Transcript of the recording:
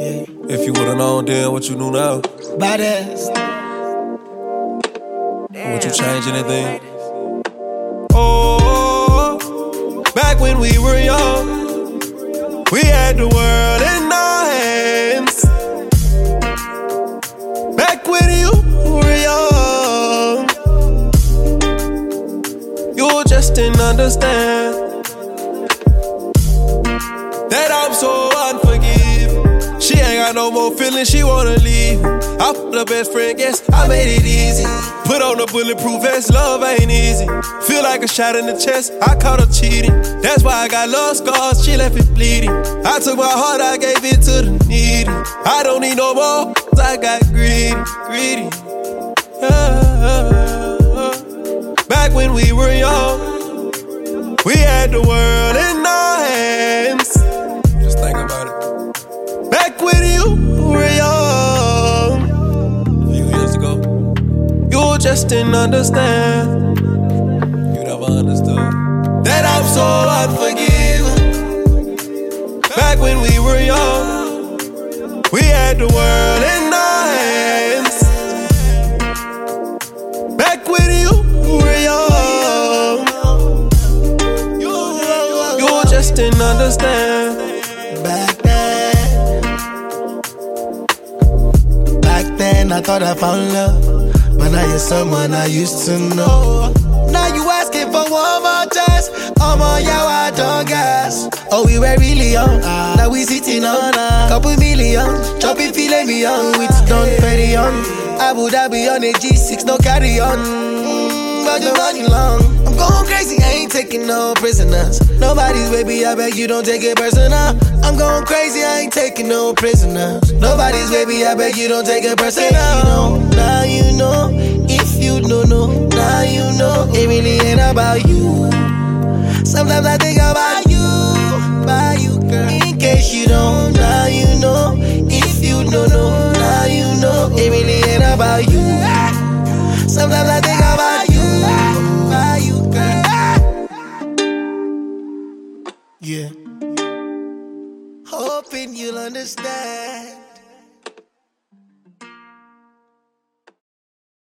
If you would've known then what you knew now, Baddest. would you change anything? Oh, back when we were young, we had the world in our hands. Back when you were young, you just didn't understand that I'm so unforgiving. She ain't got no more feelings, she wanna leave. I'm the best friend, guess I made it easy. Put on the bulletproof vest, love ain't easy. Feel like a shot in the chest, I caught her cheating. That's why I got love scars, she left it bleeding. I took my heart, I gave it to the needy. I don't need no more, I got greedy. Back when we were young, we had the world in our hands. Just think about it. Back when you were young, a few years ago, you just didn't understand. You never understood that I'm so unforgiving. Back when we were young, we had the world in our hands. Back when you were young, you just didn't understand. Back then I thought I found love, but now you're someone I used to know. Now you asking for one more chance. Yeah, I don't gas. Oh, we were really young. Now we sitting on a couple million. Chopping filet mignon with Don Perignon. Abu Dhabi on a G6, no carry on. But you're running long. I'm going crazy, I ain't taking no prisoners. Nobody's baby, I beg you don't take it personal. I'm going crazy, I ain't taking no prisoners. Nobody's baby, I beg you don't take it personal. Now you know, if you don't know, now you know. It really ain't about you. Sometimes I think about you, girl. In case you don't, now you know. If you don't know, now you know. It really ain't about you. Sometimes I think about you, girl. Yeah. Hoping you'll understand.